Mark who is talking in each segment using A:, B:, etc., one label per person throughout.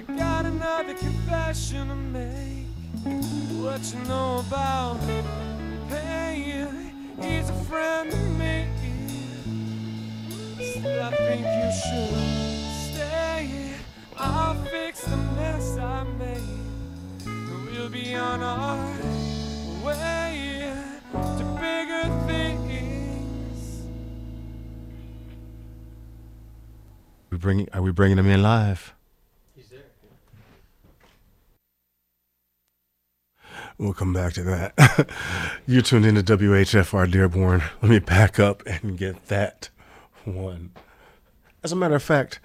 A: got another confession to make. What you know about pain? He's a friend of me. Still, I think you should stay. I'll fix the mess I made. We'll be on our way to bigger things.
B: Are we bringing him in live?
C: He's there.
B: We'll come back to that. You're tuned into WHFR Dearborn. Let me back up and get that one. As a matter of fact,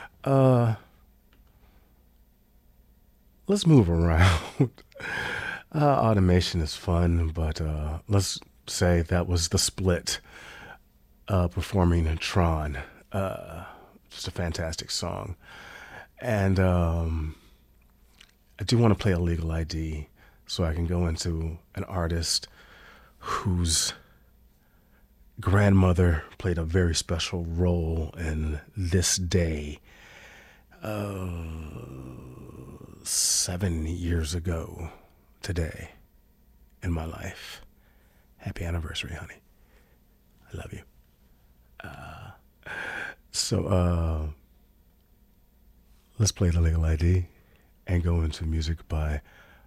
B: let's move around. Automation is fun, but let's say that was The Split performing Tron. Just a fantastic song. And I do want to play a legal ID so I can go into an artist whose grandmother played a very special role in this day 7 years ago today in my life. Happy anniversary, honey. I love you. So let's play the legal ID and go into music by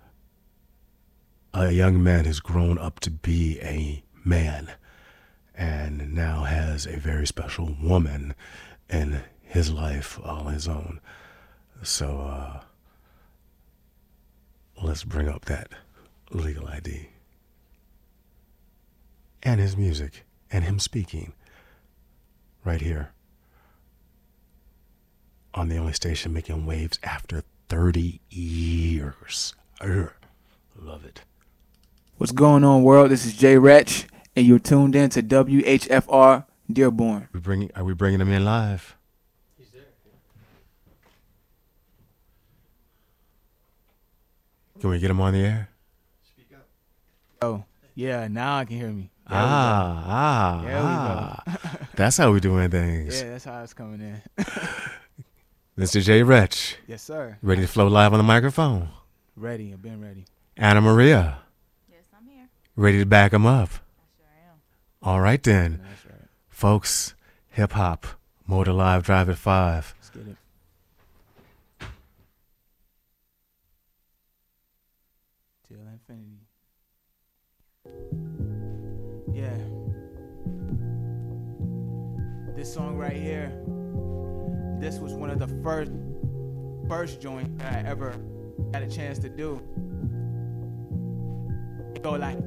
B: a young man who's grown up to be a man and now has a very special woman in his life all his own. So let's bring up that legal ID and his music and him speaking right here on the only station making waves after 30 years. Love it.
D: What's going on, world? This is Jay Retch, and you're tuned in to WHFR Dearborn.
B: Are we bringing him in live?
C: He's there.
B: Can we get him on the air?
C: Speak up.
D: Oh, yeah, now I can hear me. There we go.
B: That's how we doing things.
D: Yeah, that's how it's coming in.
B: Mr. Jay Retch,
D: Yes, sir.
B: ready to flow live on the microphone?
D: Ready. I've been ready.
B: Anna Maria,
E: Yes, I'm here.
B: ready to back him up?
E: I sure am.
B: All right then.
D: That's right.
B: Folks, hip hop, Motor Live Drive at 5.
D: Let's get it. Till infinity. Yeah. This song right here, this was one of the first joint that I ever had a chance to do. It go like,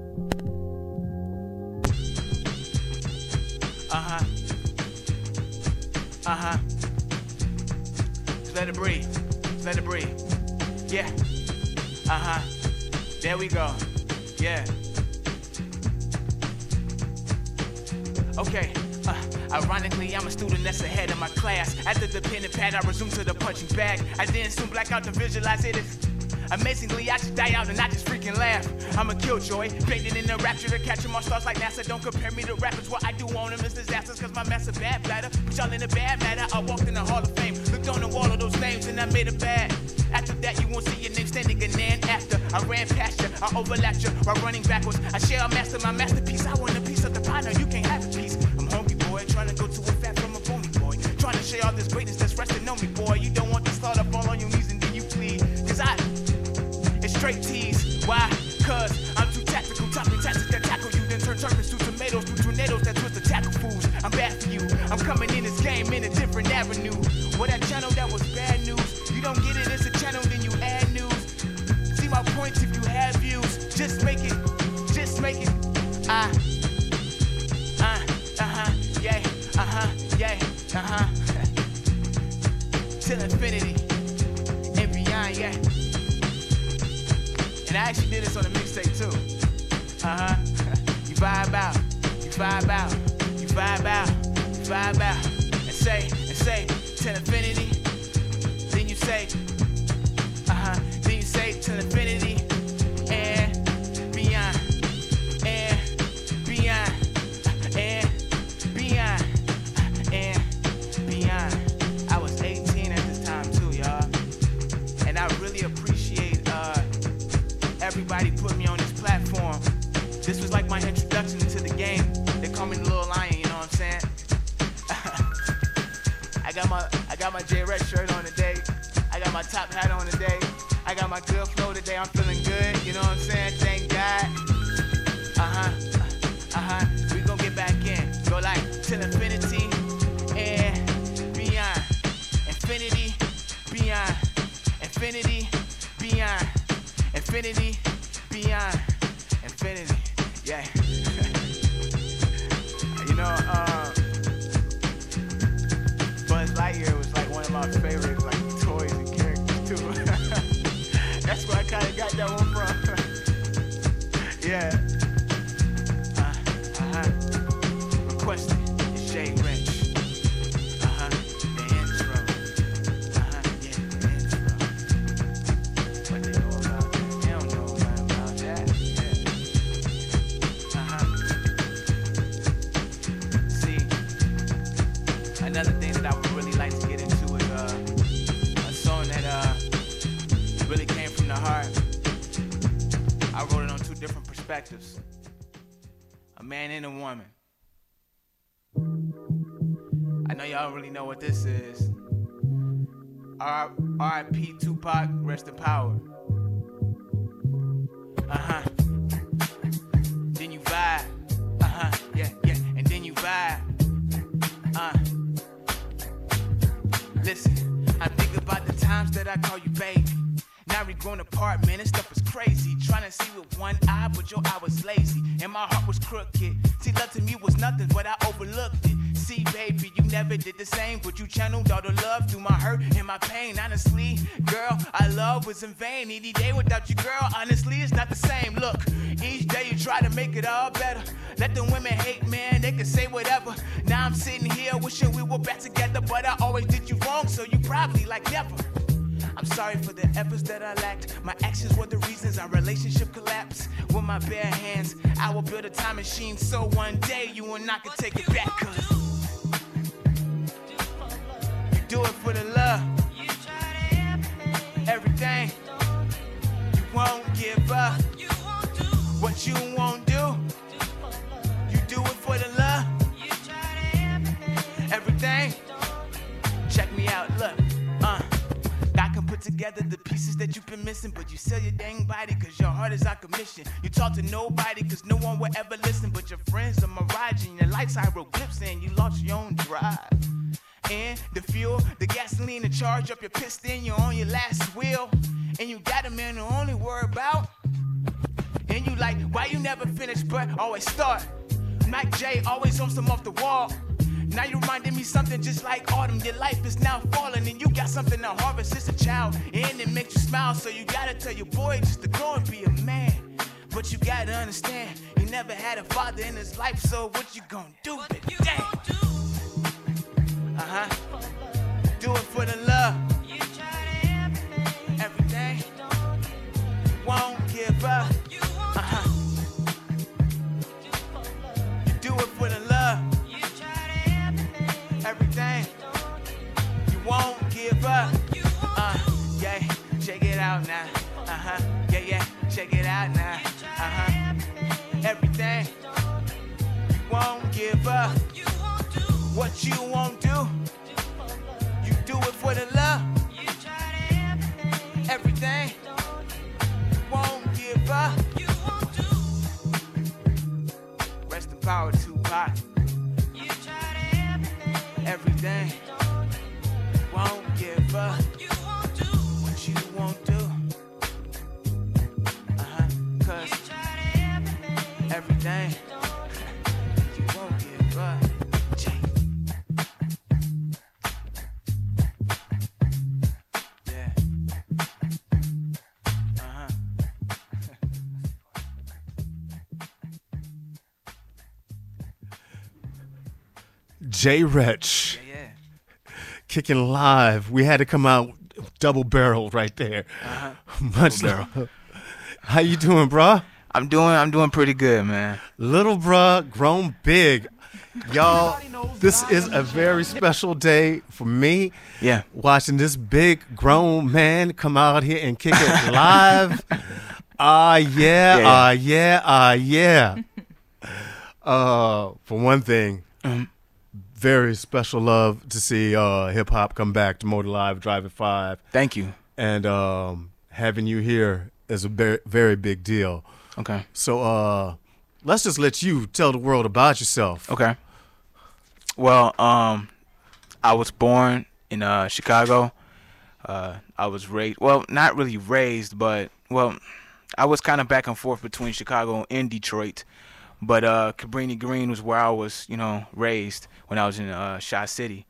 D: Just let it breathe. Just let it breathe. Yeah. There we go. Yeah. Okay. Ironically, I'm a student that's ahead of my class. After the pen and pad, I resume to the punching bag. I then soon black out to visualize it. Amazingly, I just die out and I just freaking laugh. I'm a killjoy, baited in the rapture to catch my stars like NASA. Don't compare me to rappers, what I do on them is disasters. Cause my master bad bladder, put y'all in a bad matter. I walked in the Hall of Fame, looked on the wall of those names and I made a bad. After that, you won't see your name standing again after. I ran past you, I overlapped you while running backwards. I share a master, my masterpiece. I want a piece of the pie, now you can't have a piece. I'm hungry, boy, trying to go to a fat from a bony boy. Trying to share all this greatness that's resting on me, boy. You don't want to start up all on your knees and then you plead. Cause it's straight tease. Why? Cause I'm too tactical, topping tactics that tackle you, then turn serpents to tomatoes, to tornadoes that twist the tackle fools. I'm bad for you. I'm coming in this game in a different avenue. Well, that channel that was bad news. You don't get it, it's a channel, then you add news. See my points if you have views. Just make it. Yeah. Till infinity and beyond, yeah. And I actually did this on a mixtape too. You vibe out, you vibe out, you vibe out, you vibe out, and say, till infinity. Then you say, till infinity and beyond, and beyond, and beyond, and beyond. I was 18 at this time too, y'all. red shirt on today. I got my top hat on today. I got my good flow today. I'm feeling good. You know what I'm saying? Thank God. We gon' get back in. Go like till infinity and beyond. Infinity, beyond. Infinity, beyond. Infinity, beyond. Infinity. Yeah. You know, Buzz Lightyear was like one of my favorite like toys and characters too. That's where I kind of got that one from. Yeah. Requested is Jay Rich. The intro. Yeah, the intro. What they know about that? They don't know nothing about that. Yeah. See, another thing that I would really like to get into is a song that really came from the heart. I wrote it on two different perspectives. A man and a woman. I know y'all don't really know what this is. R.I.P. Tupac, rest in power. Then you vibe. Yeah. And then you vibe. Listen, I think about the times that I call you baby. Now we grown apart, man, this stuff is crazy. Trying to see with one eye, but your eye was lazy. And my heart was crooked. See, love to me was nothing, but I overlooked it. See, baby, you never did the same, but you channeled all the love through my hurt and my pain. Honestly, girl, our love was in vain. Any day without you, girl, honestly, it's not the same. Look, each day you try to make it all better. Let the women hate, man, they can say whatever. Now I'm sitting here wishing we were back together, but I always did you wrong, so you probably like never. I'm sorry for the efforts that I lacked. My actions were the reasons our relationship collapsed. With my bare hands, I will build a time machine so one day you and I can take it back. Cause you do it for the love. Everything. You won't give up. What you won't do. You do it for the love. Everything. Check me out, look. I can put together the pieces that you've been missing, but you sell your dang body cause your heart is out commission. You talk to nobody cause no one will ever listen, but your friends are mirage and your life's hieroglyphs and you lost your own drive. And the fuel, the gasoline to charge up your piston, you're on your last wheel. And you got a man to only worry about. And you like, why you never finish but always start? Mike J always on some off the wall. Now you reminded me something just like autumn. Your life is now falling and you got something to harvest. It's a child and it makes you smile. So you gotta tell your boy just to go and be a man. But you gotta understand, he never had a father in his life. So what you gonna do, baby? Damn. Do it for the love. Everything. Won't give up. You do it for the love. Everything. You won't give up. Yeah, check it out now. Yeah, check it out now. Everything. You won't give up. What you won't do. You do it for the love. Everything. You won't give up. Rest in power, Tupac. Everything. Won't give up. What you won't do. Cause everything. You won't give up. Yeah.
B: Jay Rich.
D: Yeah.
B: Kicking live. We had to come out double barrel right there. Much
D: Double
B: How you doing, bruh?
D: I'm doing pretty good, man.
B: Little bruh, grown big. Y'all, this is a very special day for me.
D: Yeah.
B: Watching this big grown man come out here and kick it live. Yeah. For one thing, very special love to see hip hop come back to Motor Live Drive at 5.
D: Thank you.
B: And having you here is a very, very big deal.
D: Okay.
B: So let's just let you tell the world about yourself.
D: Okay. Well, I was born in Chicago. I was raised, well, not really raised, but, well, I was kind of back and forth between Chicago and Detroit. But Cabrini Green was where I was, raised when I was in Shaw City.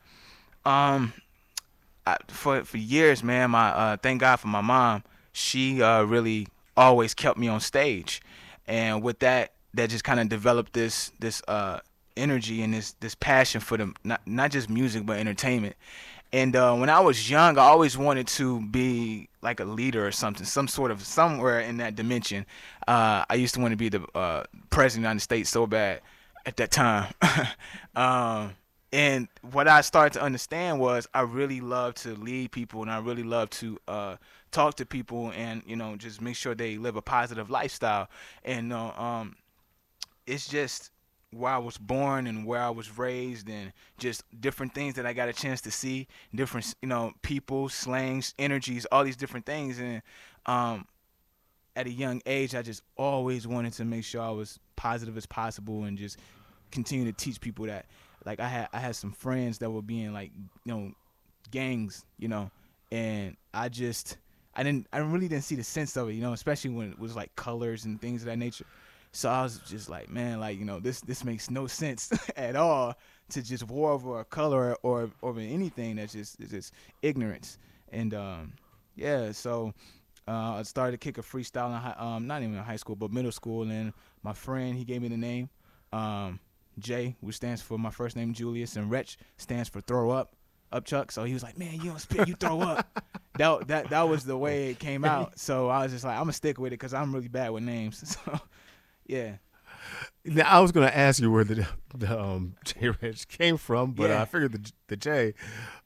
D: For years, man, thank God for my mom. She really always kept me on stage, and with that just kind of developed this energy and this passion for not just music but entertainment. And when I was young, I always wanted to be like a leader or something, somewhere in that dimension. I used to want to be the president of the United States so bad at that time. And what I started to understand was I really love to lead people, and I really love to talk to people and, just make sure they live a positive lifestyle. And it's just where I was born and where I was raised, and just different things that I got a chance to see, different, people, slangs, energies, all these different things. And at a young age, I just always wanted to make sure I was positive as possible and just continue to teach people that. Like I had some friends that were being like, gangs, and I really didn't see the sense of it, especially when it was like colors and things of that nature. So I was just like, man, like, this makes no sense at all, to just war over a color or over anything that's just ignorance. And so I started to kick a freestyle in not even in high school, but middle school. And my friend, he gave me the name J, which stands for my first name Julius, and Wretch stands for throw up Chuck. So he was like, man, you don't spit, you throw up. That was the way it came out. So I was just like, I'm gonna stick with it because I'm really bad with names. So yeah.
B: Now, I was going to ask you where the J Rich came from, but I figured the J.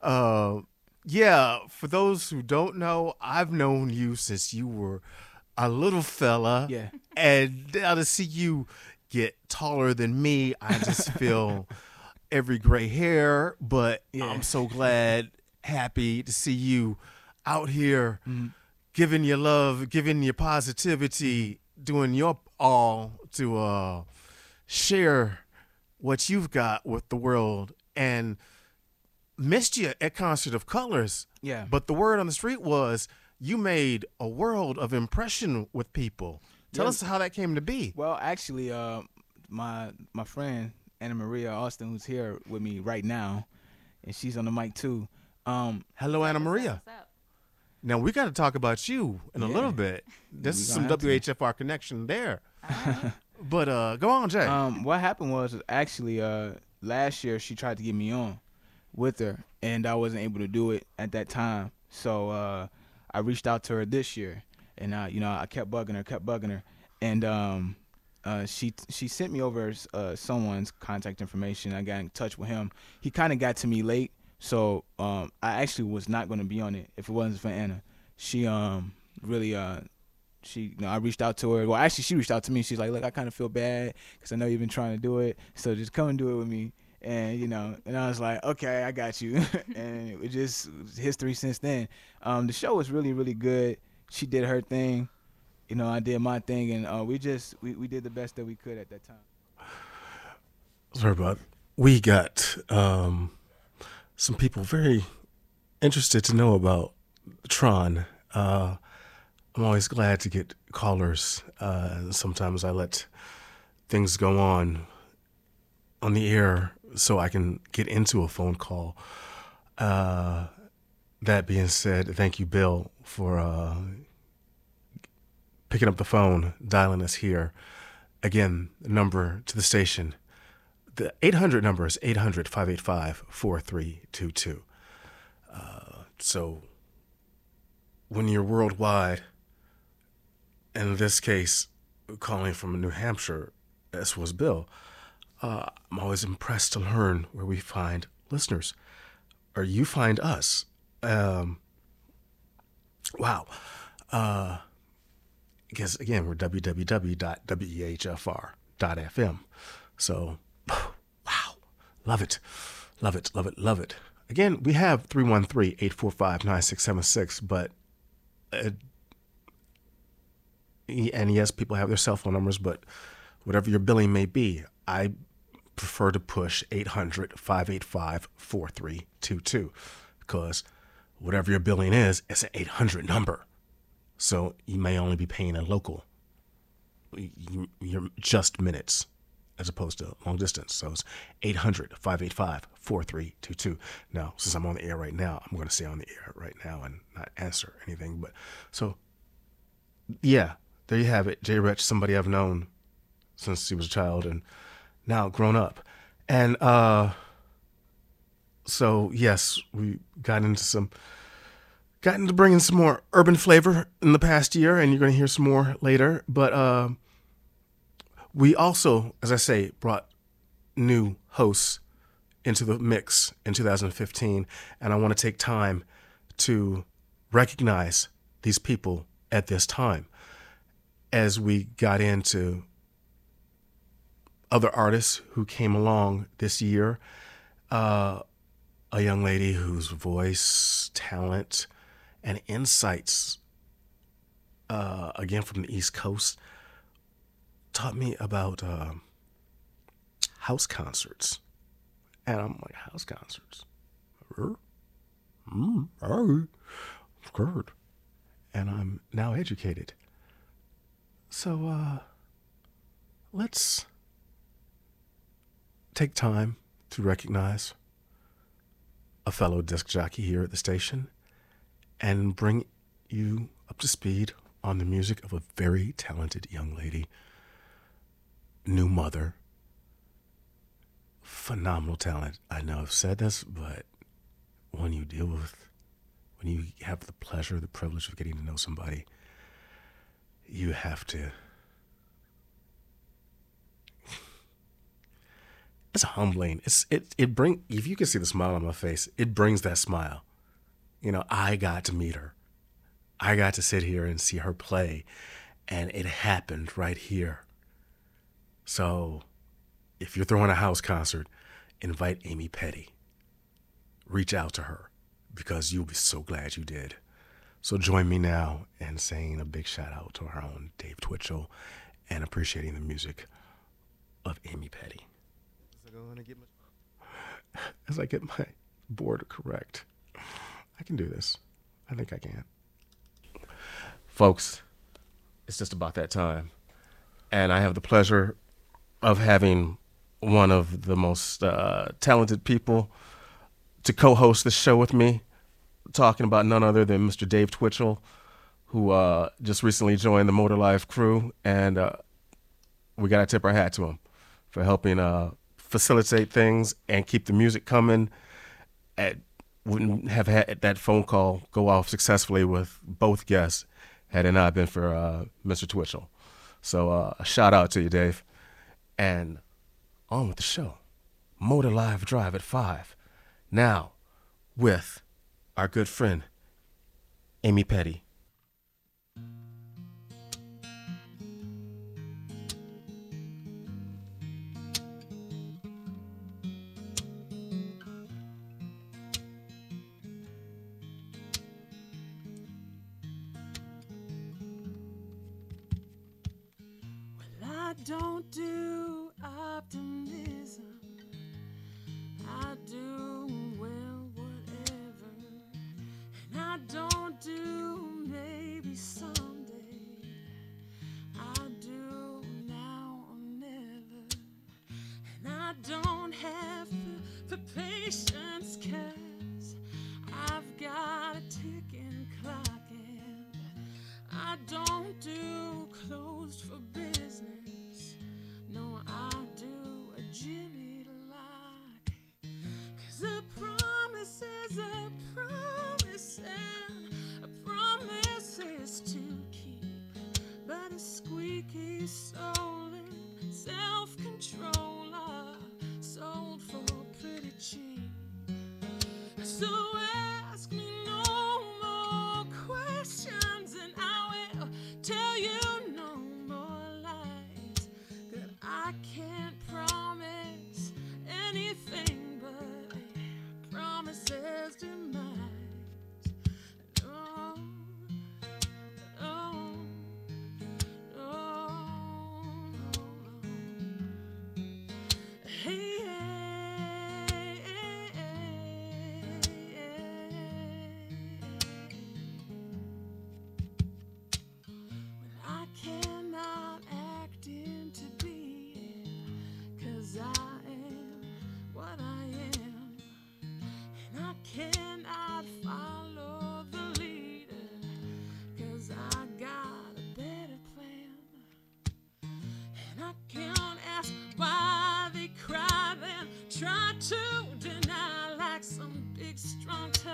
B: Yeah, for those who don't know, I've known you since you were a little fella.
D: Yeah.
B: And now to see you get taller than me, I just feel every gray hair. But I'm so glad, happy to see you out here, giving your love, giving your positivity, doing your all to share what you've got with the world. And missed you at Concert of Colors.
D: Yeah.
B: But the word on the street was you made a world of impression with people. Tell us how that came to be.
D: Well, actually, my friend Anna Maria Austin, who's here with me right now, and she's on the mic too.
B: Hello, Anna Maria.
E: What's up?
B: Now, we got to talk about you in a little bit. This is some WHFR connection there. But go on, Jay.
D: What happened was actually last year she tried to get me on with her, and I wasn't able to do it at that time. So I reached out to her this year, and I kept bugging her, and she sent me over someone's contact information. I got in touch with him. He kind of got to me late. So I actually was not going to be on it if it wasn't for Anna. She really I reached out to her. Well, actually, she reached out to me. She's like, look, I kind of feel bad because I know you've been trying to do it. So just come and do it with me. And, and I was like, okay, I got you. And it was just history since then. The show was really, really good. She did her thing. I did my thing. And we did the best that we could at that time.
B: Sorry about we got some people very interested to know about Tron. I'm always glad to get callers. Sometimes I let things go on the air so I can get into a phone call. That being said, thank you, Bill, for picking up the phone, dialing us here. Again, the number to the station, the 800 number is 800-585-4322. So when you're worldwide, in this case, calling from New Hampshire, as was Bill, I'm always impressed to learn where we find listeners, or you find us. Wow. Because, again, we're www.wehfr.fm. So, wow, love it. Love it, love it, love it. Again, we have 313-845-9676, but and yes, people have their cell phone numbers, but whatever your billing may be, I prefer to push 800-585-4322 because whatever your billing is, it's an 800 number. So you may only be paying a local. You're just minutes as opposed to long distance. So it's 800-585-4322. Now, since I'm on the air right now, I'm going to stay on the air right now and not answer anything. But so, yeah, there you have it. J. Rich, somebody I've known since he was a child and now grown up. And so, yes, we got into bringing some more urban flavor in the past year, and you're going to hear some more later. But we also, as I say, brought new hosts into the mix in 2015, and I want to take time to recognize these people at this time as we got into other artists who came along this year. A young lady whose voice, talent, and insights, again from the East Coast, taught me about house concerts. And I'm like, house concerts? Good. And I'm now educated. So let's take time to recognize a fellow disc jockey here at the station and bring you up to speed on the music of a very talented young lady, new mother, phenomenal talent. I know I've said this, but when you have the pleasure, the privilege of getting to know somebody, you have to. It's humbling. It bring, if you can see the smile on my face, it brings that smile. You know, I got to meet her. I got to sit here and see her play, and it happened right here. So if you're throwing a house concert, invite Amy Petty. Reach out to her because you'll be so glad you did. So join me now in saying a big shout out to our own Dave Twitchell and appreciating the music of Amy Petty. As I get my board correct. I can do this. I think I can. Folks, it's just about that time. And I have the pleasure of having one of the most talented people to co-host the show with me, talking about none other than Mr. Dave Twitchell, who just recently joined the Motor Life crew. And we got to tip our hat to him for helping facilitate things and keep the music coming. Wouldn't have had that phone call go off successfully with both guests had it not been for Mr. Twitchell. So a shout out to you, Dave. And on with the show. Motor Live Drive at 5. Now with our good friend, Amy Petty.
A: I don't do optimism. I do, well, whatever. And I don't do maybe someday. I do now or never. And I don't have the patience, 'cause I've got a ticking clock, and I don't do closed for business. No, I do a Jimmy to lock. 'Cause a promise is a promise, and a promise is to keep. But a squeaky soul and self-control are sold for pretty cheap. So ask me no more questions, and I will tell you no more lies. 'Cause I can't promise anything, but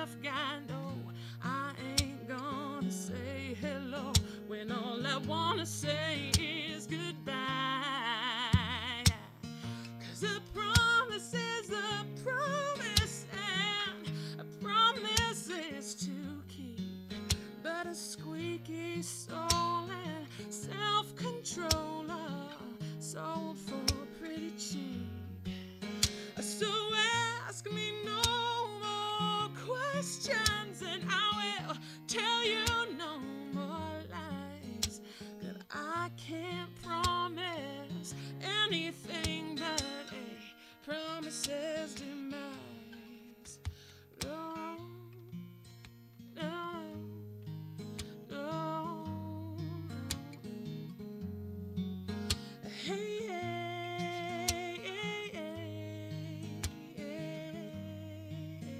F: tough guy. No, I ain't gonna say hello when all I wanna say is goodbye. 'Cause a promise is a promise, and a promise is to keep. But a squeaky soul and self-control are sold for pretty cheap. So ask me no more questions, and I will tell you no more lies. That I can't promise anything but a promise's demise. No, no, no. Hey, hey, hey, hey.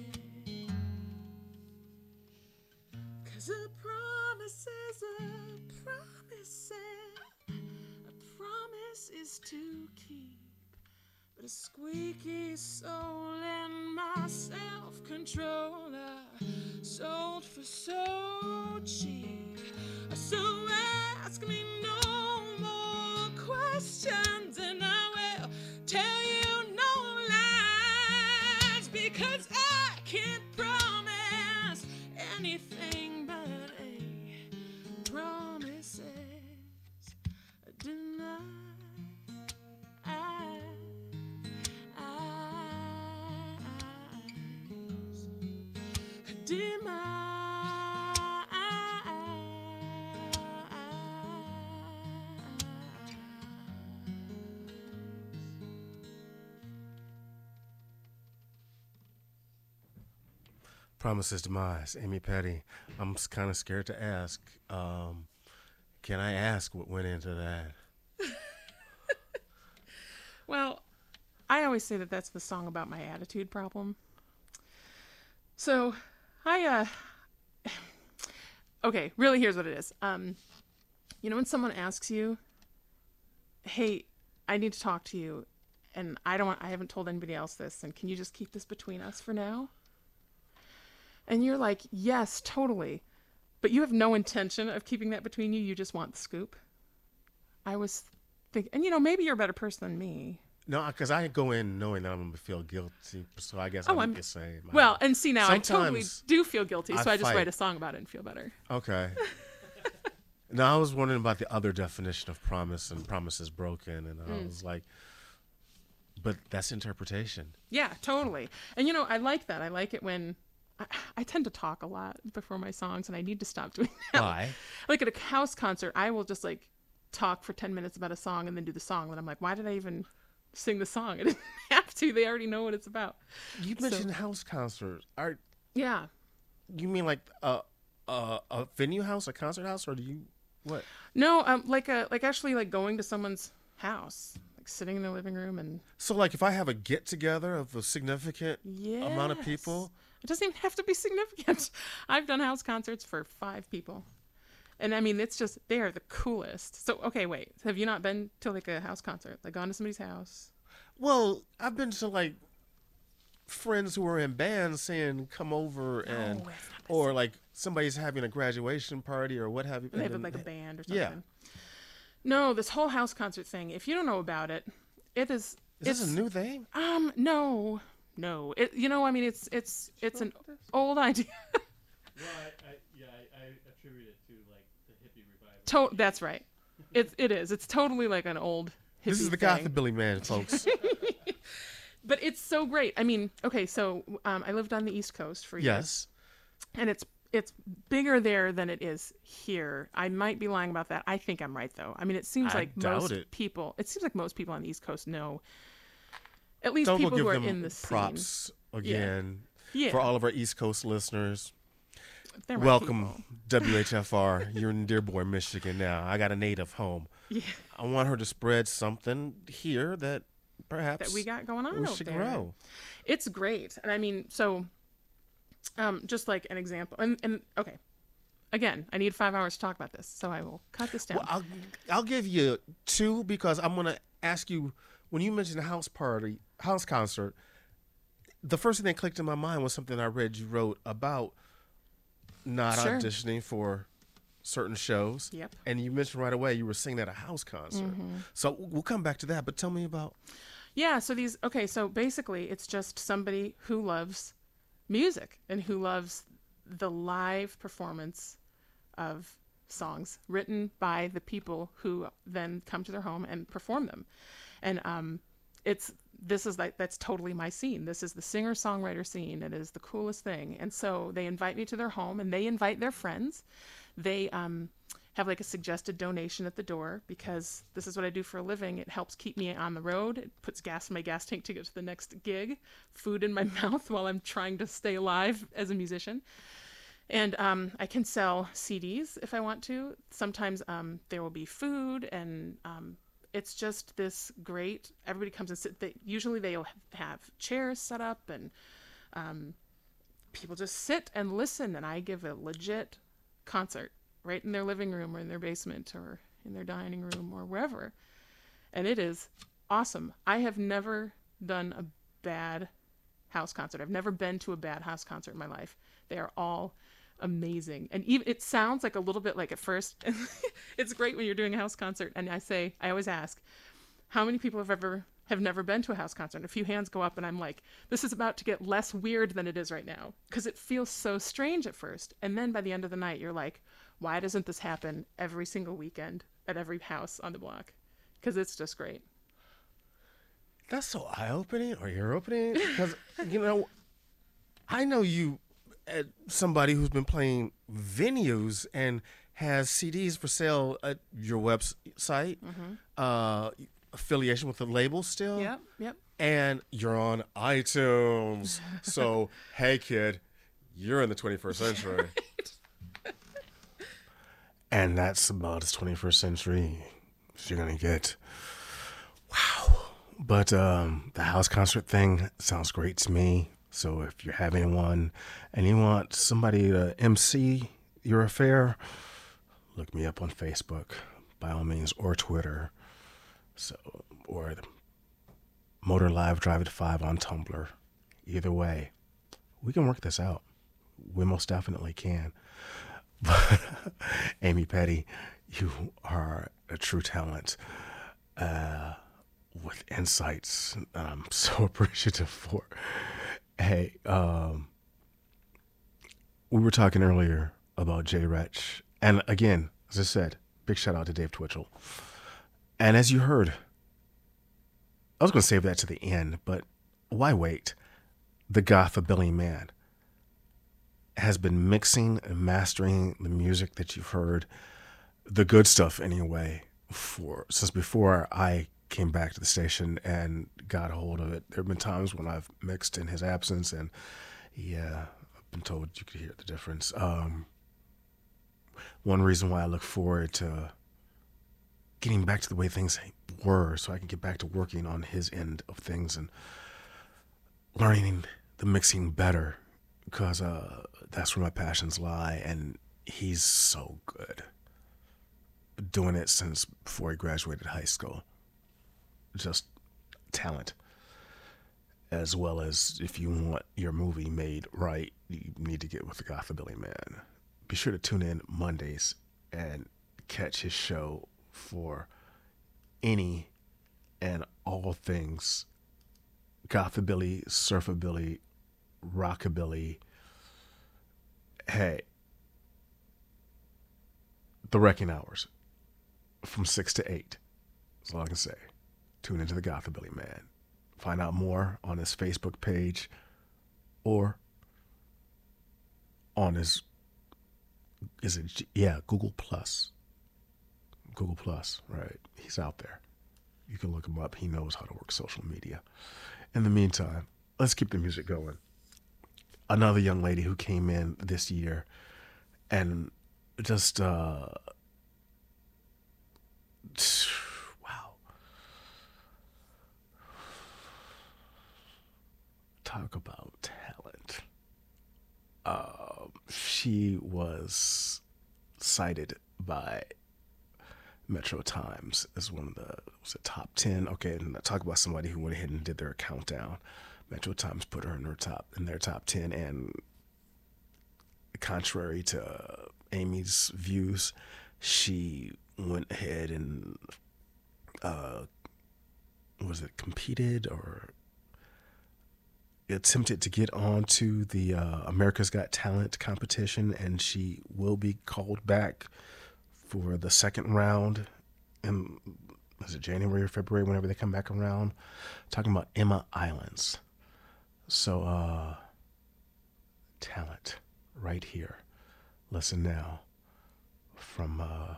F: 'Cause a promise is a promise, and a promise is to keep. But a squeaky soul and my self-control are sold for so cheap. So ask me no more questions, and I will tell you no lies, because I can't promise anything but a promise is denied.
B: Promise's demise, Amy Petty. I'm kind of scared to ask. Can I ask what went into that?
F: Well, I always say that that's the song about my attitude problem. So, okay, really, here's what it is. You know, when someone asks you, hey, I need to talk to you, and I haven't told anybody else this, and can you just keep this between us for now? And you're like, yes, totally. But you have no intention of keeping that between you. You just want the scoop. I was thinking, and you know, maybe you're a better person than me.
B: No, because I go in knowing that I'm going to feel guilty, so I guess I'm the same.
F: Well, and see, now I totally do feel guilty, so I just
B: fight.
F: write a song about it and feel better.
B: Okay. Now, I was wondering about the other definition of promise and promises broken, and I was like, but that's interpretation.
F: Yeah, totally. And, you know, I like that. I like it when I tend to talk a lot before my songs, and I need to stop doing that.
B: Why?
F: Like at a house concert, I will just like talk for 10 minutes about a song and then do the song. And I'm like, why did I even sing the song? I didn't have to. They already know what it's about.
B: You mentioned house concerts.
F: Yeah.
B: You mean like a venue house, a concert house, or do you what?
F: No, like actually like going to someone's house, like sitting in their living room and.
B: So like if I have a get together of a significant amount of people.
F: It doesn't even have to be significant. I've done house concerts for 5 people. And I mean, it's just, they are the coolest. So, okay, wait. Have you not been to like a house concert? Like gone to somebody's house?
B: Well, I've been to like friends who are in bands saying come over and, or like somebody's having a graduation party or what have you.
F: They have like a band or something.
B: Yeah.
F: No, this whole house concert thing, if you don't know about it, it is.
B: Is this a new thing?
F: No. You know, I mean, it's an old idea.
C: Well, I attribute it to like the hippie revival.
F: That's right. It is. It's totally like an old hippie
B: This is the
F: thing.
B: Goth Billy Man, folks.
F: But it's so great. I mean, okay, so I lived on the East Coast for years.
B: Yes.
F: And it's bigger there than it is here. I might be lying about that. I think I'm right, though. I mean, it seems like most people on the East Coast know. At least people who are in the scene.
B: Props again
F: Yeah.
B: for all of our East Coast listeners.
F: They're my
B: Welcome, WHFR. You're in Dearborn, Michigan now. I got a native home.
F: Yeah.
B: I want her to spread something here that perhaps
F: That we got going on
B: we
F: over
B: should
F: there.
B: grow.
F: It's great. And I mean, so just like an example. And okay. Again, I need 5 hours to talk about this, so I will cut this down.
B: Well, I'll give you 2 because I'm going to ask you, when you mentioned house concert, the first thing that clicked in my mind was something I read you wrote about not
F: Sure.
B: auditioning for certain shows.
F: Yep.
B: And you mentioned right away you were singing at a house concert. So we'll come back to that, but tell me about.
F: Yeah, so basically it's just somebody who loves music and who loves the live performance of songs written by the people who then come to their home and perform them. And that's totally my scene. This is the singer-songwriter scene. It is the coolest thing. And so they invite me to their home and they invite their friends. They have like a suggested donation at the door because this is what I do for a living. It helps keep me on the road. It puts gas in my gas tank to get to the next gig, food in my mouth while I'm trying to stay alive as a musician. And I can sell CDs if I want to. Sometimes there will be food, and it's just this great. Everybody comes and sit. Usually they'll have chairs set up, and people just sit and listen. And I give a legit concert right in their living room or in their basement or in their dining room or wherever. And it is awesome. I have never done a bad house concert. I've never been to a bad house concert in my life. They are all amazing. And even it sounds like a little bit like at first. It's great when you're doing a house concert. And I always ask, how many people have never been to a house concert? And a few hands go up and I'm like, this is about to get less weird than it is right now. Because it feels so strange at first. And then by the end of the night, you're like, why doesn't this happen every single weekend at every house on the block? Because it's just great.
B: That's so eye-opening or ear-opening because, I know you as somebody who's been playing venues and has CDs for sale at your website, affiliation with the label still.
F: Yep.
B: And you're on iTunes. So, hey, kid, you're in the 21st century. And that's about as 21st century as you're going to get. Wow. But the house concert thing sounds great to me. So if you're having one and you want somebody to MC your affair, look me up on Facebook, by all means, or Twitter. Or Motor Live Drive It 5 on Tumblr. Either way, we can work this out. We most definitely can. But Amy Petty, you are a true talent with insights that I'm so appreciative for. Hey, we were talking earlier about Jay Wretch. And again, as I said, big shout out to Dave Twitchell. And as you heard, I was going to save that to the end, but why wait? The Gothabilly Man has been mixing and mastering the music that you've heard, the good stuff anyway, since before I came back to the station and got a hold of it. There have been times when I've mixed in his absence, and yeah, I've been told you could hear the difference. One reason why I look forward to getting back to the way things were so I can get back to working on his end of things and learning the mixing better, because that's where my passions lie, and he's so good. Doing it since before he graduated high school. Just talent. As well as if you want your movie made right, you need to get with the Gothabilly Man. Be sure to tune in Mondays and catch his show for any and all things Gothabilly, surfabilly, rockabilly. Hey, the Wrecking Hours from 6 to 8. That's all I can say. Tune into the Gothabilly Man. Find out more on his Facebook page or on his, Google Plus. Google Plus, right? He's out there. You can look him up. He knows how to work social media. In the meantime, let's keep the music going. Another young lady who came in this year and just, wow. Talk about talent. She was cited by Metro Times as one of the top 10. Okay, and talk about somebody who went ahead and did their countdown. Metro Times put her in their top 10, and contrary to Amy's views, she went ahead and competed or attempted to get onto the America's Got Talent competition, and she will be called back for the second round in, is it January or February, whenever they come back around, talking about Emma Islands. So talent right here. Listen now from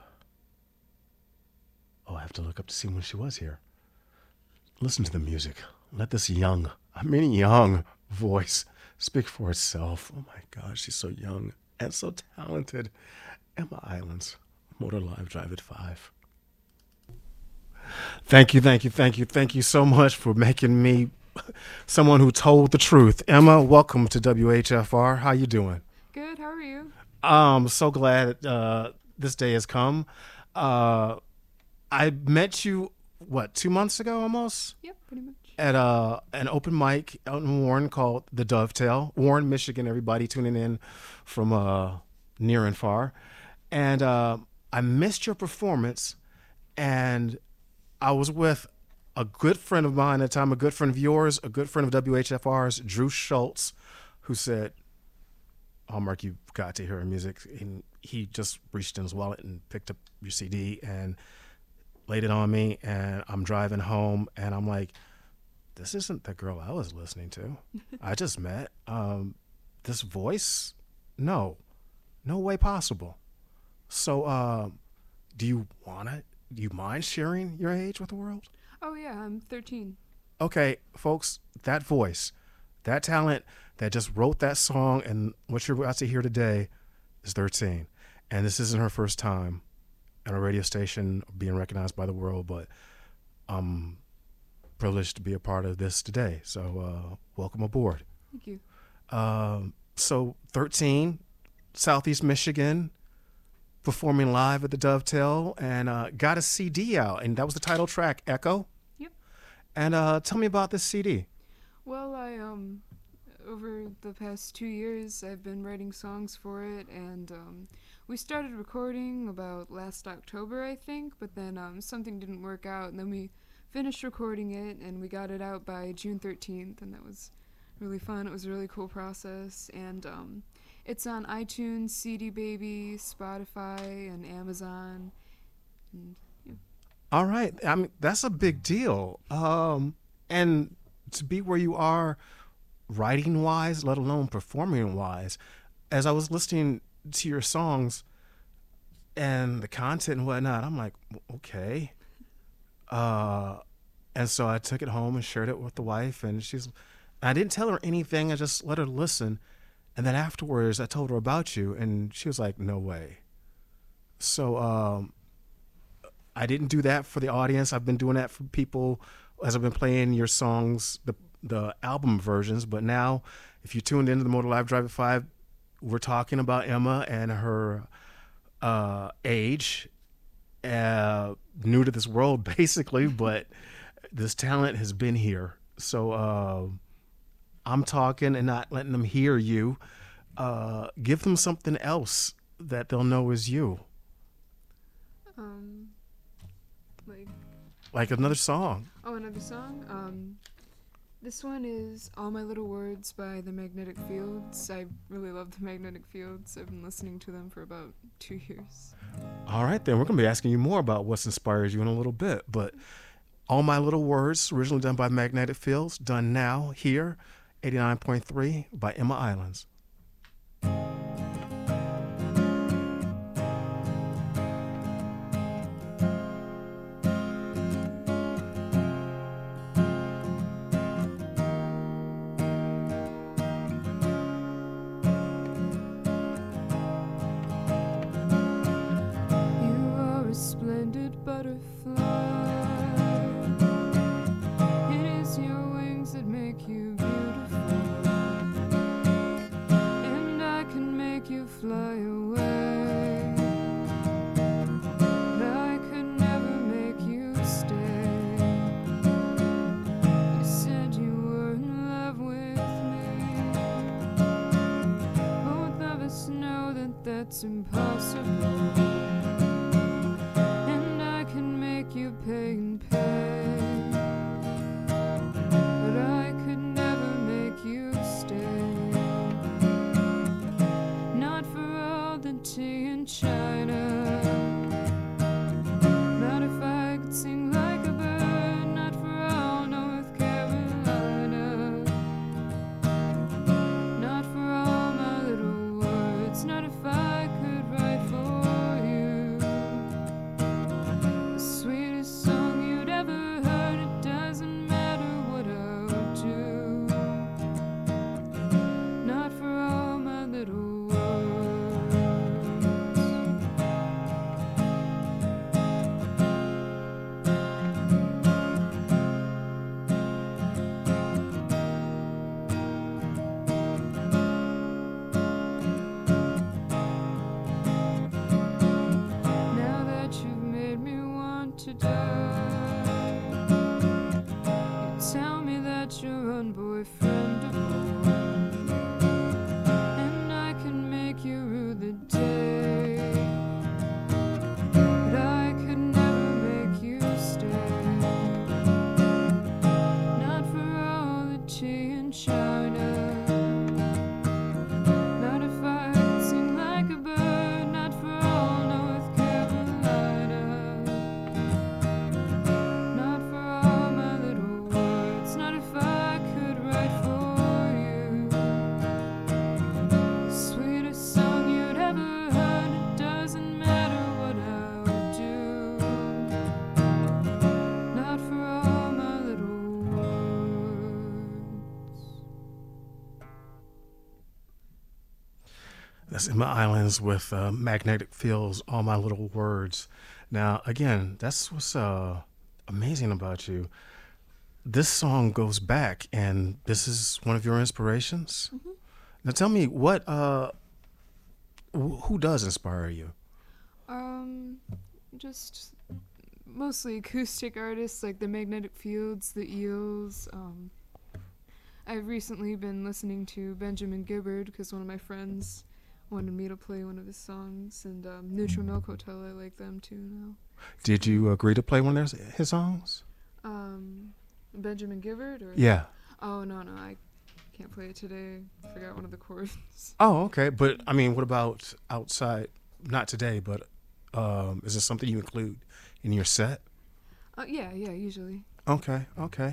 B: I have to look up to see when she was here. Listen to the music. Let this young voice speak for itself. Oh my gosh, she's so young and so talented. Emma Islands, Motor Live Drive at 5. Thank you so much for making me someone who told the truth. Emma, welcome to WHFR. How you doing?
G: Good, how are you?
B: I'm so glad this day has come. I met you, 2 months ago almost?
G: Yep, pretty much.
B: At an open mic out in Warren called The Dovetail. Warren, Michigan, everybody tuning in from near and far. And I missed your performance, and I was with a good friend of mine at the time, a good friend of yours, a good friend of WHFR's, Drew Schultz, who said, Hallmark, you've got to hear her music. And he just reached in his wallet and picked up your CD and laid it on me, and I'm driving home, and I'm like, this isn't the girl I was listening to. I just met. This voice? No way possible. So do you mind sharing your age with the world?
G: Oh yeah, I'm 13.
B: Okay, folks, that voice, that talent that just wrote that song and what you're about to hear today is 13. And this isn't her first time at a radio station being recognized by the world, but I'm privileged to be a part of this today. So welcome aboard.
G: Thank you.
B: So 13, Southeast Michigan, performing live at the Dovetail, and got a CD out, and that was the title track, Echo.
G: Yep.
B: And tell me about this CD.
G: Well, I over the past 2 years, I've been writing songs for it, and we started recording about last October, I think, but then something didn't work out, and then we finished recording it, and we got it out by June 13th, and that was really fun. It was a really cool process, and it's on iTunes, CD Baby, Spotify, and Amazon. And, yeah.
B: All right. I mean, that's a big deal. And to be where you are writing-wise, let alone performing-wise, as I was listening to your songs and the content and whatnot, I'm like, okay. And so I took it home and shared it with the wife, and I didn't tell her anything. I just let her listen. And then afterwards, I told her about you, and she was like, no way. So I didn't do that for the audience. I've been doing that for people as I've been playing your songs, the album versions. But now, if you tuned into the Motor Live Drive at 5, we're talking about Emma and her age, new to this world, basically, but this talent has been here. So I'm talking and not letting them hear you. Give them something else that they'll know is you. Like another song.
G: Oh, another song? This one is All My Little Words by The Magnetic Fields. I really love The Magnetic Fields. I've been listening to them for about 2 years.
B: All right, then. We're going to be asking you more about what's inspired you in a little bit. But All My Little Words, originally done by Magnetic Fields, done now here, 89.3 by Emma Islands.
G: Said you were in love with it's impossible. And I can make you pay and pay, but I could never make you stay. Not for all the tea in China. Not if I could sing like a bird. Not for all North Carolina. Not for all my little words. Not if I could write for you the sweetest song you'd ever heard. It doesn't matter what I would do. Not for all my little words. Now that you've made me want to die, you tell me that you're unboyfriendable, and I can make you rue the day, but I could never make you stay. Not for all the tea in China. Not if I could sing like a bird. Not for all North Carolina. Not for all my little words. Not if I could write for you the sweetest song you'd ever heard. It doesn't matter what I would do. Not for all my little words.
B: That's In My Islands with Magnetic Fields, All My Little Words. Now, again, that's what's amazing about you. This song goes back, and this is one of your inspirations. Now, tell me, what, who does inspire you?
G: Just mostly acoustic artists like the Magnetic Fields, the Eels. I've recently been listening to Benjamin Gibbard because one of my friends wanted me to play one of his songs, and Neutral Milk Hotel, I like them too now.
B: Did you agree to play one of his songs?
G: Benjamin Gibbard? Or?
B: Yeah.
G: Oh, no, I can't play it today. Forgot one of the chords.
B: Oh, okay. But, I mean, what about outside? Not today, but is this something you include in your set?
G: Yeah, usually.
B: Okay.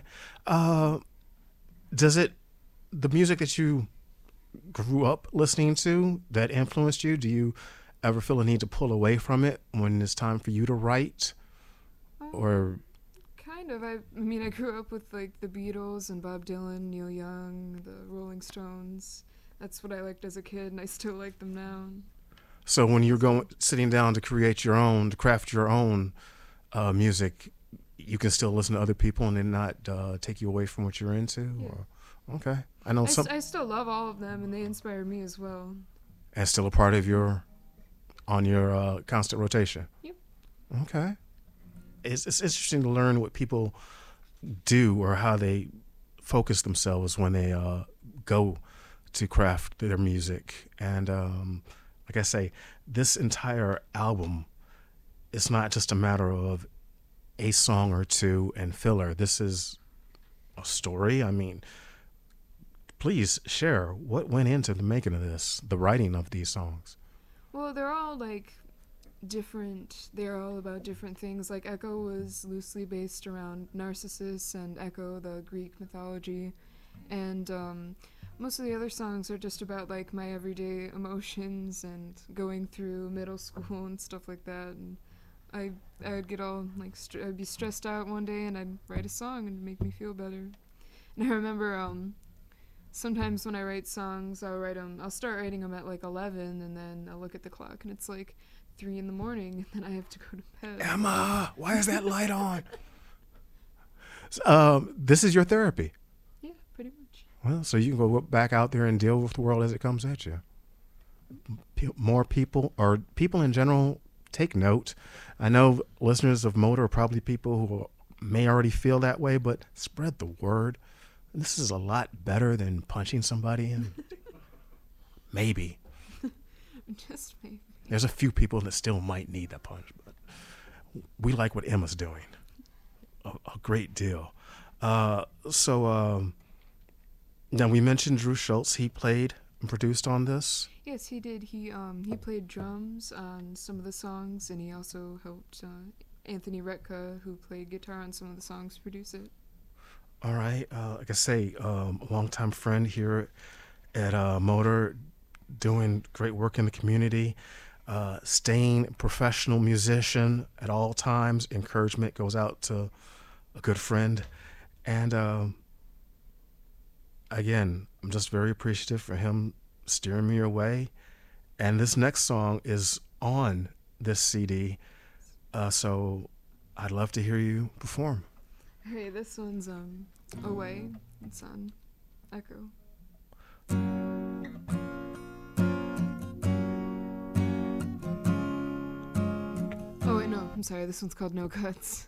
B: Does it, the music that you grew up listening to that influenced you, do you ever feel a need to pull away from it when it's time for you to write? Or
G: Kind of. I mean, I grew up with like the Beatles and Bob Dylan, Neil Young, the Rolling Stones. That's what I liked as a kid, and I still like them now.
B: so when you're sitting down to create your own, to craft your own music, you can still listen to other people and then not take you away from what you're into?
G: Yeah.
B: Or, okay. I know some,
G: I still love all of them, and they inspire me as well.
B: and still a part of your constant rotation.
G: Yep.
B: Okay. It's interesting to learn what people do or how they focus themselves when they go to craft their music. And like I say, this entire album, it's not just a matter of a song or two and filler. This is a story. I mean, please share what went into the making of this, the writing of these songs.
G: Well, they're all like different. They're all about different things. Like Echo was loosely based around Narcissus and Echo, the Greek mythology, and most of the other songs are just about like my everyday emotions and going through middle school and stuff like that. And I would get all like I'd be stressed out one day, and I'd write a song and make me feel better. And I remember sometimes when I write songs, I'll start writing them at like 11, and then I'll look at the clock and it's like 3 a.m, and then I have to go to bed.
B: Emma, why is that light on? This is your therapy.
G: Yeah, pretty much.
B: Well, so you can go back out there and deal with the world as it comes at you. More people, or people in general, take note. I know listeners of Motor are probably people who may already feel that way, but spread the word. This is a lot better than punching somebody in. Maybe.
G: Just maybe.
B: There's a few people that still might need that punch, but we like what Emma's doing a great deal. So now we mentioned Drew Schultz. He played and produced on this.
G: Yes, he did. He played drums on some of the songs, and he also helped Anthony Retka, who played guitar on some of the songs, produce it.
B: All right. Like I say, a longtime friend here at Motor, doing great work in the community, staying a professional musician at all times. Encouragement goes out to a good friend. And again, I'm just very appreciative for him steering me away. And this next song is on this CD. So I'd love to hear you perform.
G: Hey, this one's Away. It's on Echo. Oh wait, no, I'm sorry. This one's called No Guts.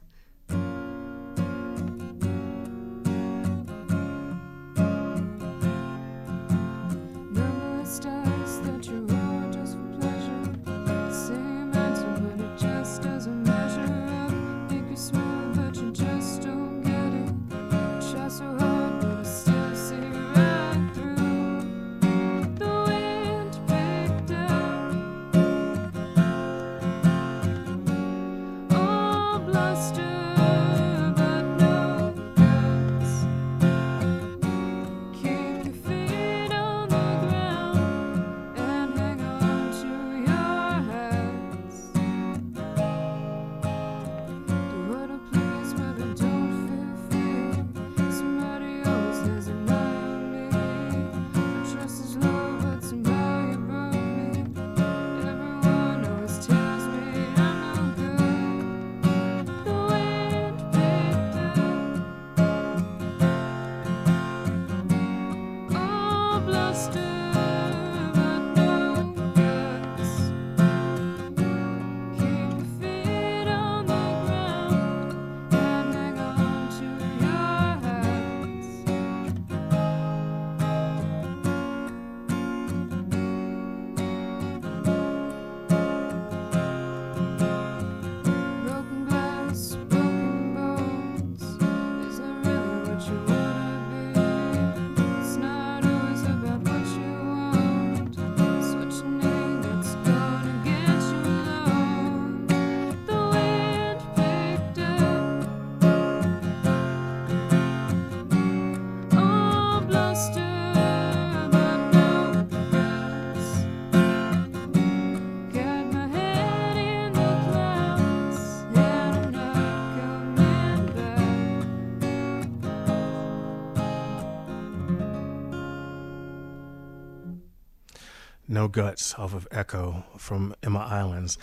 B: No Guts off of Echo from Emma Islands.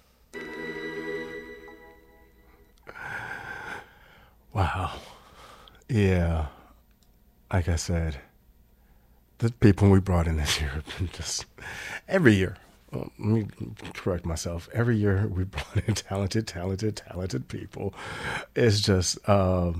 B: Wow. Yeah. Like I said, the people we brought in this year have been just every year. Well, let me correct myself. Every year we brought in talented people. It's just to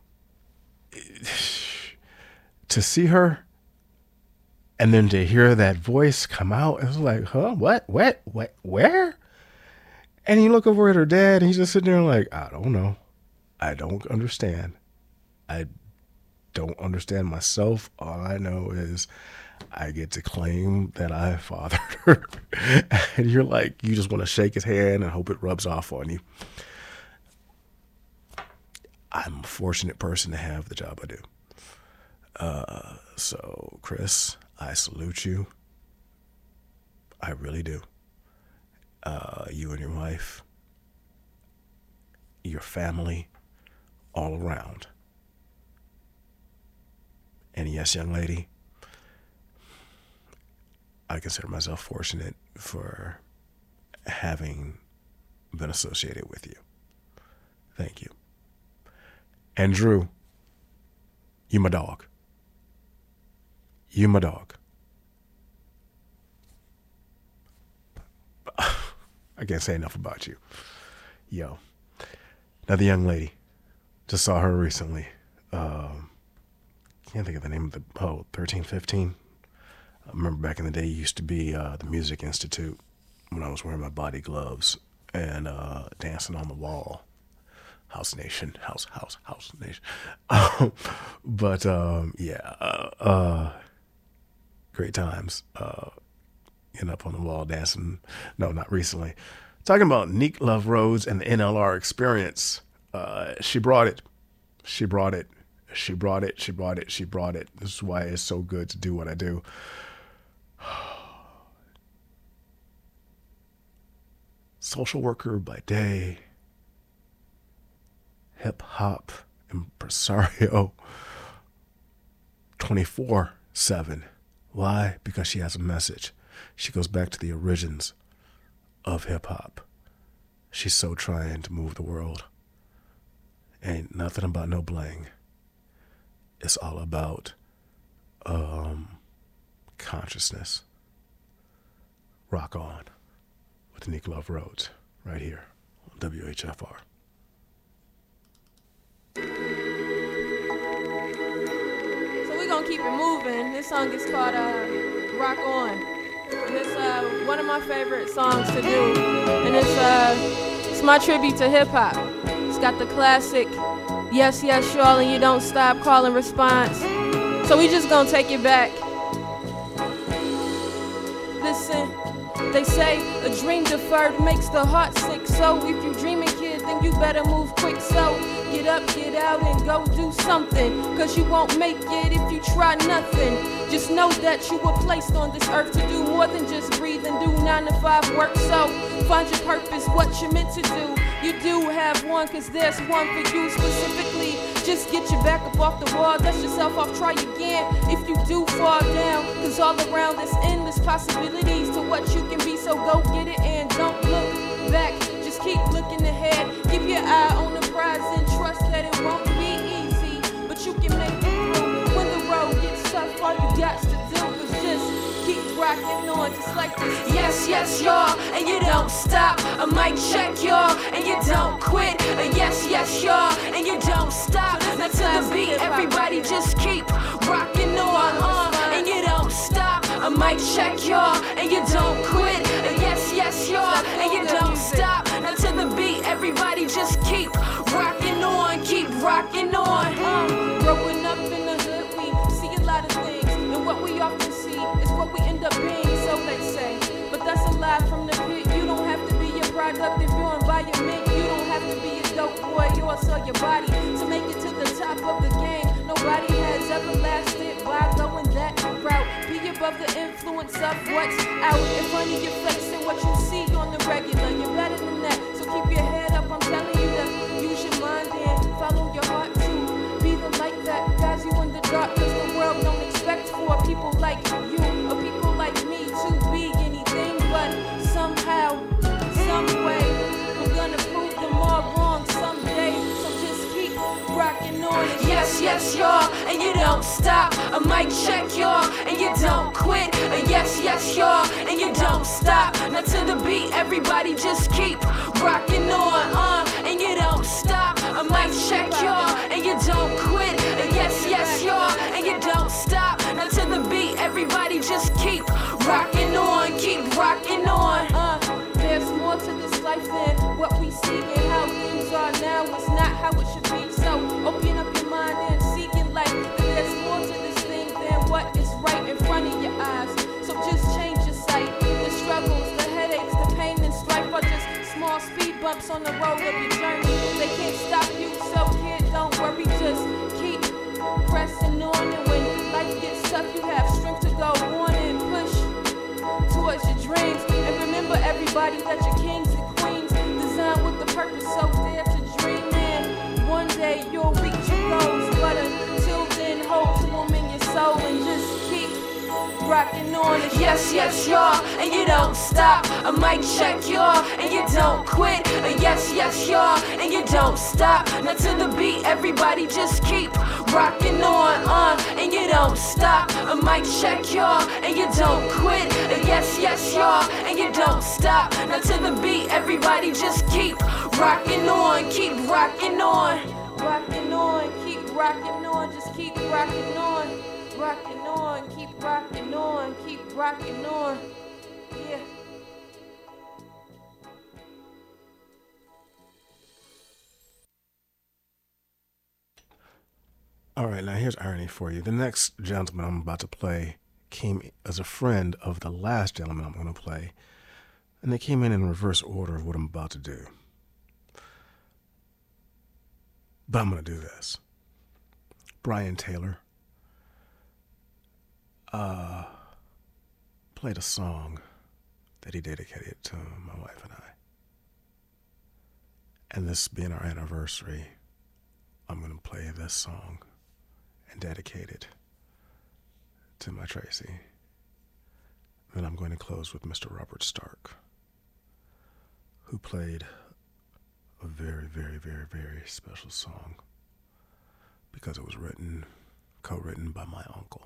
B: see her and then to hear that voice come out, it's like, huh? What? Where? And you look over at her dad, and he's just sitting there like, I don't know. I don't understand. I don't understand myself. All I know is I get to claim that I fathered her. And you're like, you just want to shake his hand and hope it rubs off on you. I'm a fortunate person to have the job I do. So, Chris, I salute you. I really do. You and your wife, your family, all around. And yes, young lady, I consider myself fortunate for having been associated with you. Thank you. And Drew, you my dog. You my dog. I can't say enough about you. Yo. Another young lady. Just saw her recently. Can't think of the name of the 1315. I remember back in the day, it used to be the Music Institute. when I was wearing my body gloves and dancing on the wall. House Nation, house nation. But great times. Getting up on the wall dancing. No, not recently. Talking about Neek Love Rhodes and the NLR experience. She brought it. She brought it. She brought it. She brought it. She brought it. This is why it's so good to do what I do. Social worker by day. Hip hop impresario 24/7. Why? Because she has a message. She goes back to the origins of hip hop. She's so trying to move the world. Ain't nothing about no bling. It's all about consciousness. Rock on with Neek Love Rhodes right here on WHFR.
H: So we're gonna keep it moving. This song is called Rock On. And it's one of my favorite songs to do. And it's my tribute to hip hop. It's got the classic yes, yes, y'all, and you don't stop calling response. So we just gonna take it back. Listen, they say a dream deferred makes the heart sick. So if you dreaming, kid, then you better move quick. So get up, get out, and go do something. Cause you won't make it if you try nothing. Just know that you were placed on this earth to do more than just breathe and do 9 to 5 work. So find your purpose, what you're meant to do. You do have one, cause there's one for you specifically. Just get your back up off the wall, dust yourself off, try again. If you do fall down, cause all around there's endless possibilities to what you can be. So go get it and don't look back. Just keep looking ahead. Keep your eye on the prize and trust that it won't be easy, but you can make it through. When the road gets tough, all you got to do is just keep rocking on, just like this. Yes, yes, y'all, and you don't stop. A mic check, y'all, and you don't quit. Yes, yes, y'all, and you don't stop. Now to the beat, everybody just keep rocking on, and you don't stop. A mic check, y'all, and you don't quit. Yes, yes, y'all, and you don't stop. Now to the beat, everybody just keep rocking on, keep rocking on. Growing up in the hood, we see a lot of things, and what we often see is what we end up being, so they say. But that's a lie from the pit. You don't have to be your product if your environment. You don't have to be a dope boy or sell your body to make it to the top of the game. Nobody has ever lasted by going that route. Be above the influence of what's out in front of your face and what you see on the regular. You're better than that, so keep your head up. I'm telling you to use your mind and follow your heart too. Be the light that guides you in the dark, cause the world don't expect for people like you or people like me to be anything, but somehow, some way, I'm gonna prove them all wrong someday. So just keep rocking on. Yes, yes, y'all, and you don't stop. A mic check, y'all, and you don't quit. Yes, yes, y'all, and you don't stop. Now to the beat, everybody just keep rocking on, and you don't stop. A mic check, y'all, and you don't quit. Yes, yes, y'all, and you don't stop. Now to the beat, everybody just keep rocking on, keep rocking on. There's more to this life than what we see, and how things are now is not how it should be. So open up your mind and seek in life. There's more to this thing than what is right in front of your eyes. So just change your sight. The struggles, the headaches, the pain and strife are just small speed bumps on the road of your journey. They can't stop you, so kid, don't worry, just keep pressing on. And when life gets tough, you have strength to go on and push towards your dreams. And remember, everybody, that you're kings and queens, designed with the purpose, so dare to dream. And one day you'll reach your goals, but until then, hold to them in your soul and just keep rocking on. Yes, yes, y'all, and you don't stop. A mic check, y'all, and you don't quit. Yes, yes, y'all, and you don't stop. Now to the beat, everybody just keep rocking on, and you don't stop. A mic check, y'all, and you don't quit. Yes, yes, y'all, and you don't stop. Now to the beat, everybody just keep rocking on, keep rocking on. Rocking on, keep rocking on, just keep rocking on. Rocking on, keep rocking on, keep rocking on. Yeah.
B: All right, now here's irony for you. The next gentleman I'm about to play came as a friend of the last gentleman I'm going to play, and they came in reverse order of what I'm about to do. But I'm going to do this. Brian Taylor played a song that he dedicated to my wife and I. And this being our anniversary, I'm going to play this song and dedicate it to my Tracy. Then I'm going to close with Mr. Robert Stark, who played a very, very, very, very special song because it was co-written by my uncle.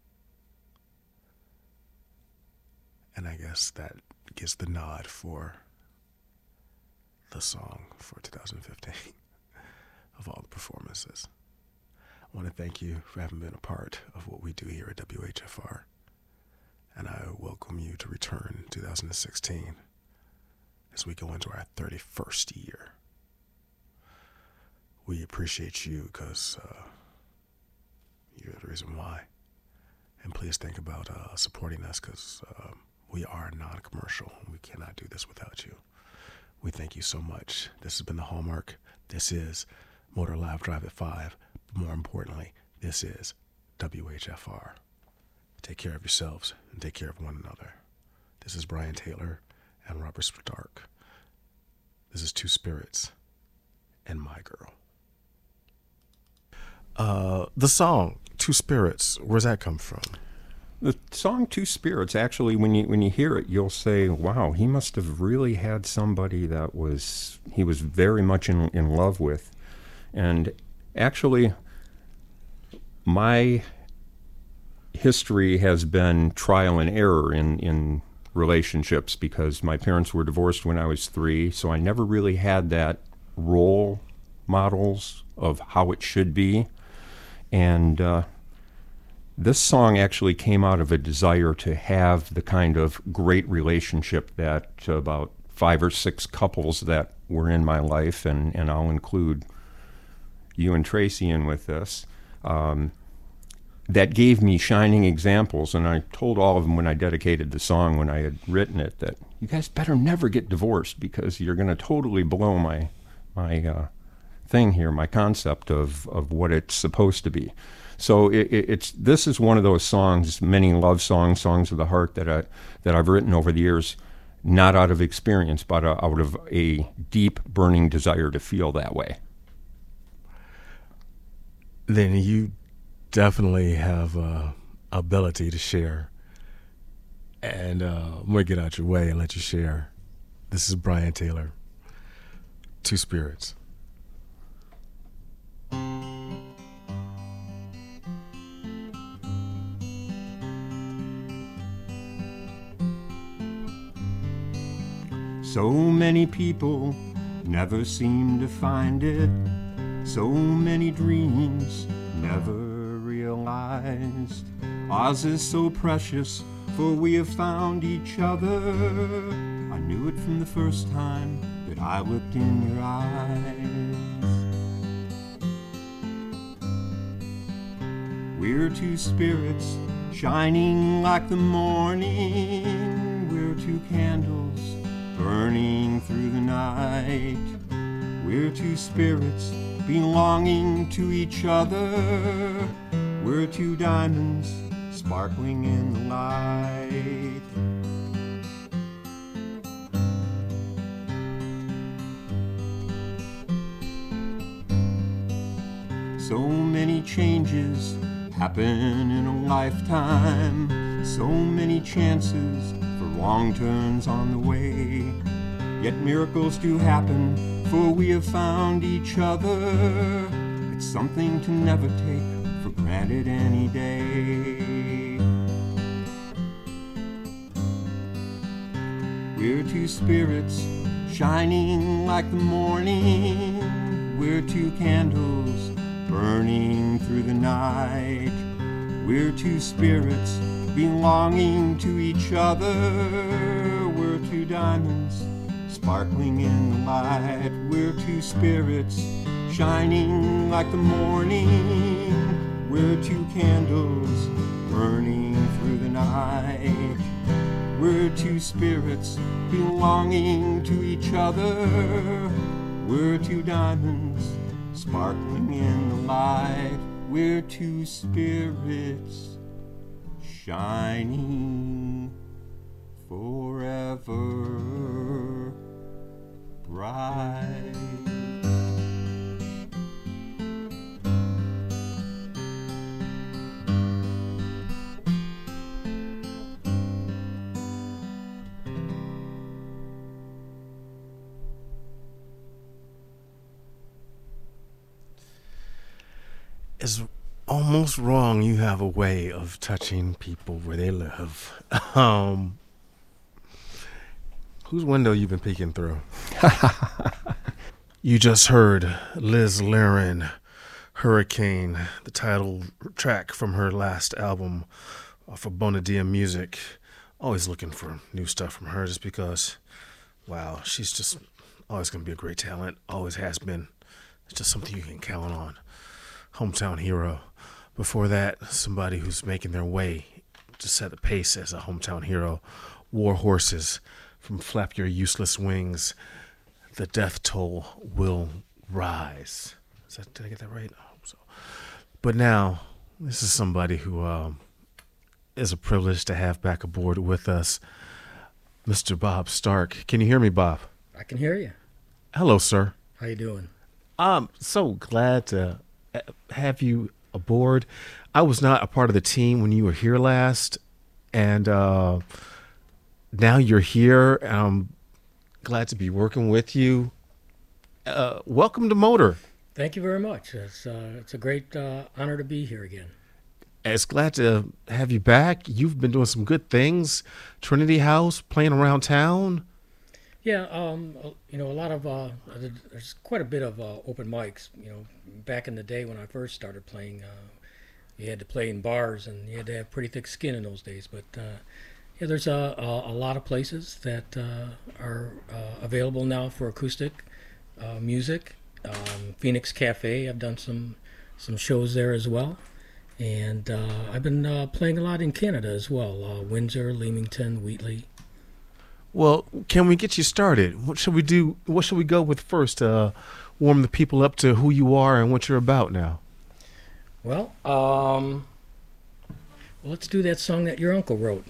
B: And I guess that gives the nod for the song for 2015 of all the performances. I want to thank you for having been a part of what we do here at WHFR. And I welcome you to return in 2016 as we go into our 31st year. We appreciate you because you're the reason why. And please think about supporting us because we are non-commercial. We cannot do this without you. We thank you so much. This has been The Hallmark. This is Motor Live Drive at 5. But more importantly, this is WHFR. Take care of yourselves and take care of one another. This is Brian Taylor and Robert Stark. This is Two Spirits and My Girl. The song Two Spirits, where's that come from?
I: The song Two Spirits, actually, when you hear it, you'll say, wow, he must have really had somebody he was very much in love with. And actually, my history has been trial and error in relationships because my parents were divorced when I was 3, so I never really had that role models of how it should be. And this song actually came out of a desire to have the kind of great relationship that about 5 or 6 couples that were in my life, and I'll include you and Tracy in with this, that gave me shining examples. And I told all of them when I dedicated the song, when I had written it, that you guys better never get divorced because you're going to totally blow my thing here, my concept of what it's supposed to be. So this is one of those songs, many love songs, songs of the heart that I've written over the years, not out of experience, but out of a deep, burning desire to feel that way.
B: Then you definitely have ability to share, and I'm gonna get out your way and let you share. This is Brian Taylor, Two Spirits.
I: So many people never seem to find it. So many dreams never realized. Ours is so precious, for we have found each other. I knew it from the first time that I looked in your eyes. We're two spirits shining like the morning. We're two candles burning through the night. We're two spirits belonging to each other. We're two diamonds sparkling in the light. So many changes happen in a lifetime. So many chances for wrong turns on the way. Yet miracles do happen, for we have found each other. It's something to never take for granted any day. We're two spirits shining like the morning. We're two candles burning through the night. We're two spirits belonging to each other. We're two diamonds sparkling in the light. We're two spirits shining like the morning. We're two candles burning through the night. We're two spirits belonging to each other. We're two diamonds sparkling in the light. We're two spirits shining forever bright.
B: It's almost wrong. You have a way of touching people where they live. Whose window you been peeking through? You just heard Liz Laren, Hurricane, the title track from her last album for Bonadia Music. Always looking for new stuff from her just because, wow, she's just always going to be a great talent. Always has been. It's just something you can count on. Hometown hero. Before that, somebody who's making their way to set the pace as a hometown hero. War Horses from Flap Your Useless Wings. The death toll will rise. Did I get that right? I hope so. But now, this is somebody who is a privilege to have back aboard with us, Mr. Bob Stark. Can you hear me, Bob?
J: I can hear you.
B: Hello, sir.
J: How you doing?
B: I'm so glad to have you aboard. I was not a part of the team when you were here last, and now you're here. I'm glad to be working with you. Welcome to Motor.
J: Thank you very much. It's a great honor to be here again.
B: It's glad to have you back. You've been doing some good things. Trinity House, playing around town.
J: Yeah, a lot of there's quite a bit of open mics. Back in the day when I first started playing, you had to play in bars and you had to have pretty thick skin in those days. But yeah, there's a lot of places that are available now for acoustic music. Phoenix Cafe, I've done some shows there as well, and I've been playing a lot in Canada as well. Windsor, Leamington, Wheatley.
B: Well, can we get you started? What should we do? What should we go with first? Warm the people up to who you are and what you're about now.
J: Well, let's do that song that your uncle wrote.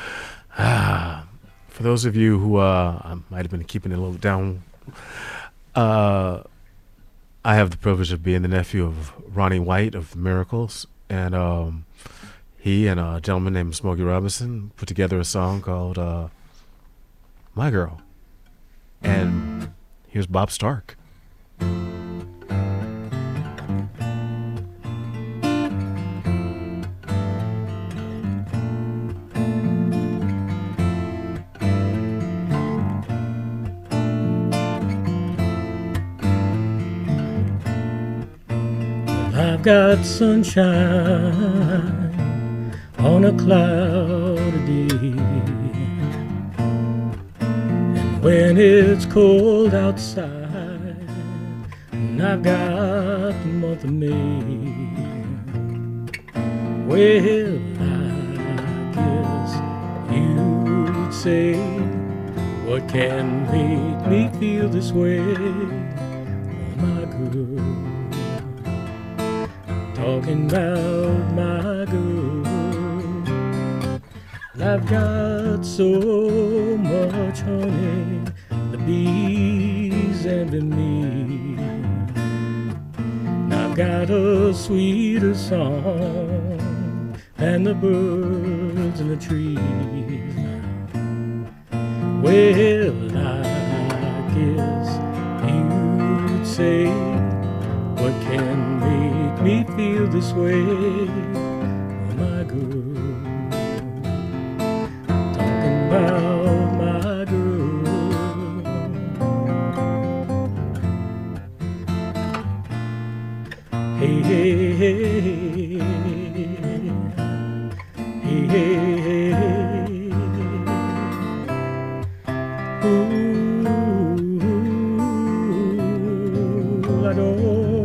B: For those of you who I might have been keeping it a little down, I have the privilege of being the nephew of Ronnie White of Miracles, and he and a gentleman named Smokey Robinson put together a song called My Girl. And here's Bob Stark.
J: I've got sunshine on a cloudy day, and when it's cold outside, and I've got the month of May, well, I guess you'd say, what can make me feel this way, oh my girl? Talking about my girl, I've got so much honey, the bees envy me. And I've got a sweeter song than the birds in the trees. Well, I guess you'd say, what can make me feel this way, oh my girl? Talking about my girl. Hey, hey, hey, hey, hey, hey, ooh, I don't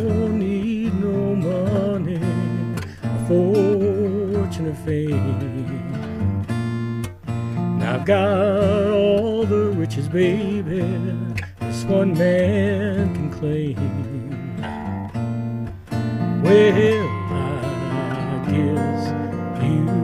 J: got all the riches, baby, this one man can claim. Well,